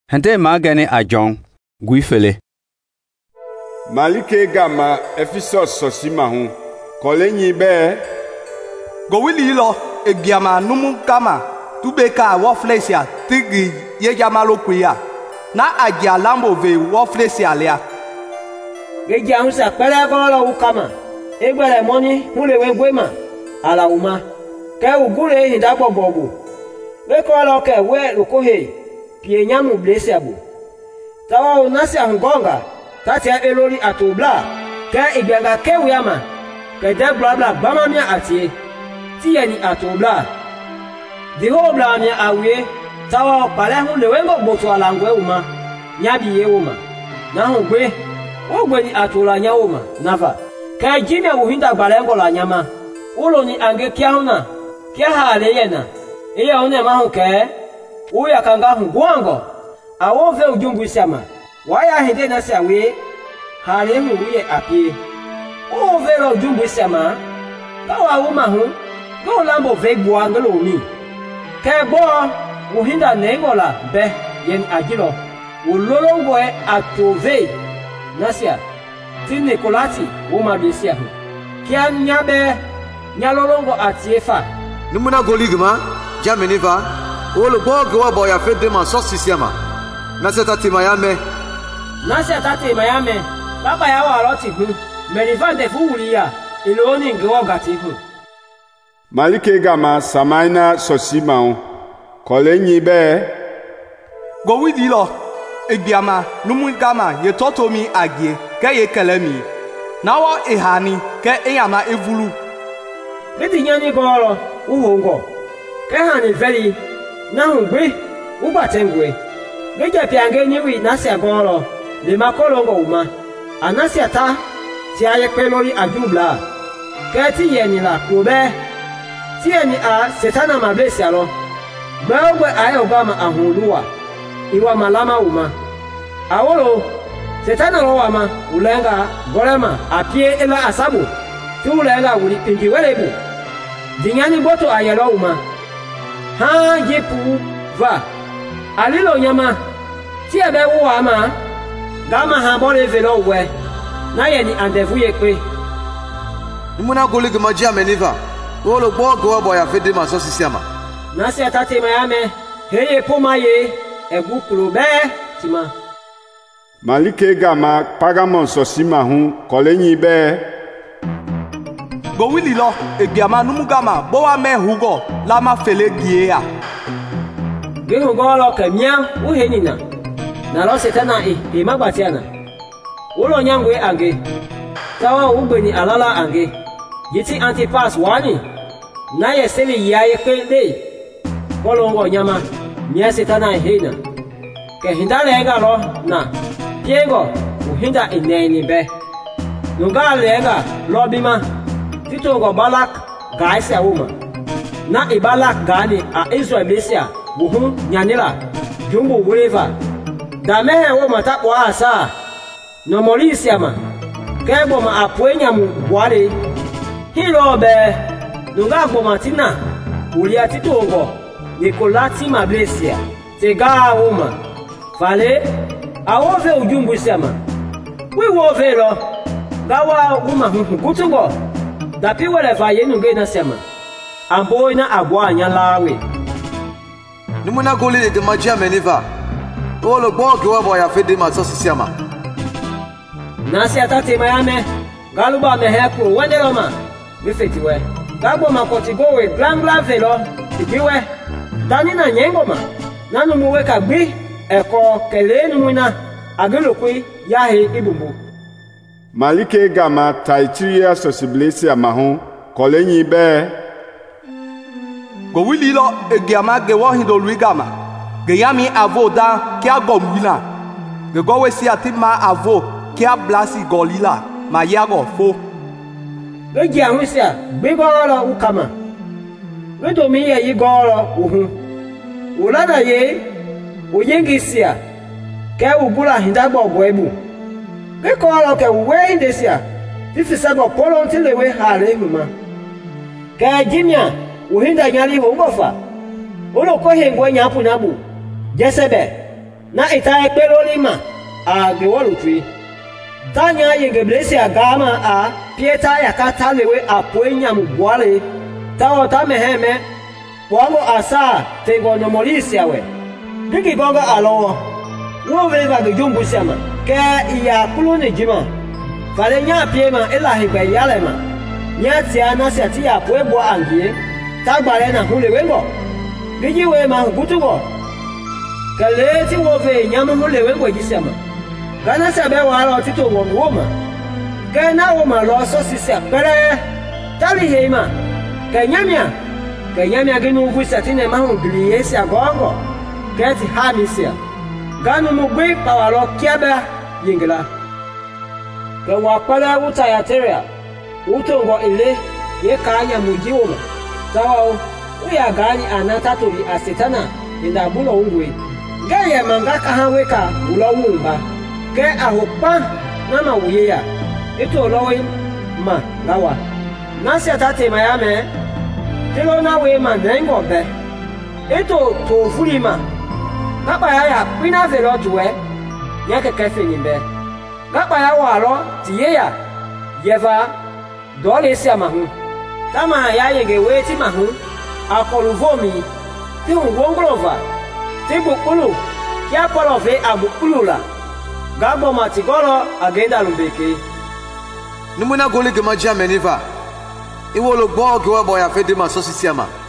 Hente magani ajong guifele. Malike gama Ephesus sosima hu. Kolenyi be. Gowili lo egiama numu kama tubeka woflesia tigi yejamalo kuya. Na agia lambo ve woflesia lea. Geja hunsa pele golo ukama. Egbele moni hule wegwema ala uma. Ke ugule hindabo bobu. Wekolo ke we lukohe. Pie nyamu blese abu. Tawa unasi ahungonga. Tati ya elori atubla. Ke ibyanga ke uyama. Ke de bla bla bama mia atie. Tiye ni atubla. Diho bla mia awe. Tawa pale hule wengo botu alangwe uma. Nyabi ye uma. Na hungwe. Ogwe ni atula nya uma. Nafa. Ke jime uhinda balengo la nyama. Ulo ni ange kia huna. Kia hale yena. Iya une mahu ke. Uya kanga hungwango. Awove ujumbu isama. Waya hinde nasi awe. Hale hu uye apie. Ove lo ujumbu isama. Kawa umahu. Go lambo vegwa ngelo umi. Kebo. Uhinda nengola be. Yen ajilo. Ulolongo e atove. Nasia. Tine kolati. Uma besia hu. Kia nyabe. Nyalolongo atiefa. Numuna goligma. Jameniva. Olo bogo wa boya fede man sosisiama. Nase tati mayame. Nase tati mayame. Baba ya wa roti hu. Merivante fuulia. Iloni ngewa gati hu. Malike gama samaina sosima hu. Kolenyi be. Gowidi lo. Egiama numu gama ye totomi agie. Ke ye kelemi. Nawa ehani. Ke eyama evulu. Beti nyani goro. Uhongo. Ke hani veli. Na hungwe. Ubatengwe. Geja piange niwi nasi agoro. Le makolongo uma. Anasi ata. Ti aye pelori ajubla. Ke ti yeni la kube. Ti yeni a setana mablesi alo. Gbeogwe aye ogama ahuluwa. Iwa malama uma. Awolo. Setana lo wama. Ulenga. Golema. Apie ela asabu. Ti ulenga uli pingi welebu. Dinyani boto ayelo uma. Ha jepu va. Alilo nyama. Ti ebe uwa ama. Gama ha bole velo we. Na ye ni andevu ye kwe. Numuna goligma jameniva. Olo bogo wa boya fede man sosisiama. Nasi atate mayame. Heye poma ye. Egu kulobe. Tima. Malike gama pagamon sosima hu. Kolenyi be. Gowili lo egiama numu gama bowa me hugo lama fele giea. Ge hugo lo kemia uhenina. Na lo setana magbatiana. Ulo nyangwe ange. Tawa ugbeni alala ange. Yiti antipas wani. Na ye seli yaye kwende. Kolongo nyama. Mia setana hena. Ke hinda lega lo na. Piego uhinda ineni be. Nuga lega lo bima. Titongo balak gaisa uma. Na ibalak gani a Israel besia. Buhun nyanila. Jumbo weva. Damehe uma tapwa asa. No morisiama. Kebo ma apwenya mu wale. Hilo be. Nunga gomatina. Ulia titongo. Nikolati mablesia. Tega uma. Fale. Awove ujumbu siama. Wove lo. Gawa uma kutungo. Dapi wale vaye nunge na sema. Ambo ina agwa anyalawe. Numuna goligma jameniva. Olo bogo wa boya fede man sosisiama. Nasi atate mayame. Galuba meheku wendeloma. Bifetiwe. Gagbo makotigowe blangla velo. Tibiwe. Dani na nyengoma. Nanu muweka gbi. Eko kele numuna. Agilukwi yahe ibumbu. Malike gama taitiria sosiblesi amahu. Kolenyi be. Gowili lo egiama gewo hindo lui gama. Geyami avo da kia gomwila. Gegowe si atima avo kia blasi golila. Ma yago fo. Gegia husia. Bigoro ukama. Wedomi ye yigoro uhu. Ulada ye. Uyengisia. Ke ubula hindagbo gwebu. Gekolo ke we indesia. Tifisego polo ntilewe hale huma. Ke jimya. Uhinda nyali hongofa. Ulo kohe ngwe nyapu nabu. Jesebe. na ita ekpe loli ma a gewolu tui tanya yengeblesi agama a pieta yakata lewe apoenya mugwale tawo tameheme wango asa tengo nomolisi awe digi gonga alo wo veva de jumbu siama ke iya kulone jima fale nya piema elahi gbe yale ma nya ti ana si ati ya po ebo angie tagbare na hule wengo digi we ma gutugo kale ti wo ve nya mo hule wengo jisiama gana sabe wa ro tito wo wo ma ke na wo ma lo so sisi apere tali heima ke nyamia genu vusa tine ma hu biliesi agongo ke ti hamisia ganu mugbe pawalo kiaba yingla ke wa pala uta ya teria utongo ile ye kanya mujiwoma sawa uya gani anatatori asetana inda bulo ungwe geye mangaka hanweka ulawumba ke ahopa nana wuyeya ito lowe ma lawa nasi atate mayame tilo na we ma nengo be ito to fulima gaba ya pina velo tuwe nyake kefeni be gaba ya walo tiyeya yeva dole si amahu tama ya yege weti mahu akoluvomi ti ngongolova ti bukulu kia polove abukulula gabo matigolo agenda lumbeke Numuna goli gema jameniva. Iwo lo gbo ge wa boya fe de ma so sisi ama.